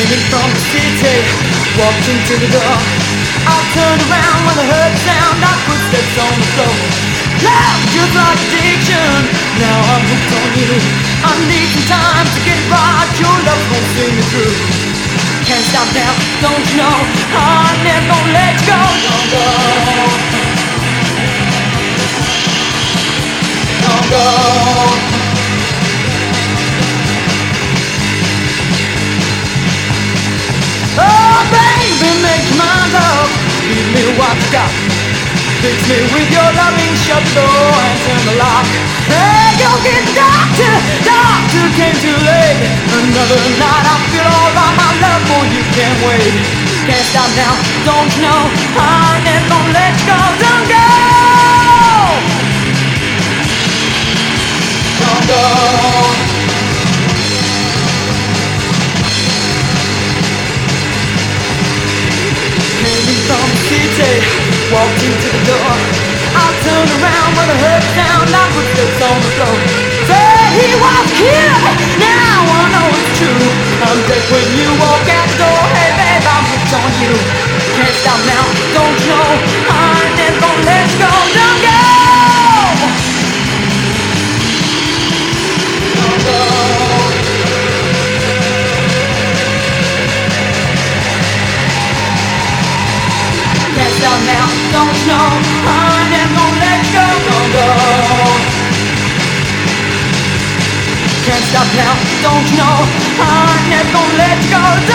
Came from the city, walked into the door. I turned around when I heard the sound of footsteps on the floor. Love, just like addiction, now I'm hooked on you. I need some time to get it right, your love won't see me through. Can't stop now, don't you know, I'm never gonna let you go. Don't go, don't go. Oh baby, make your mind up, give me what you got. Fix me with your loving, shut the door and turn the lock. Hey, go get the doctor, doctor came too late. Another night I feel alright, my love for you can't wait. Can't stop now, don't you know, I'm never gonna let you go. Don't go, don't go. From the city, walked into the door. I turned around when I heard the sound of footsteps on the floor. Said he was here, now I know it's true. I'm dead when you walk out the door. Hey babe, I'm hooked on you. Can't stop now, don't you know, I'm never gonna let you go. Don't go, don't go. Stop now, don't you know, I'm never gonna let you go. Don't go. Can't stop now, don't you know, I'm never gonna let you go.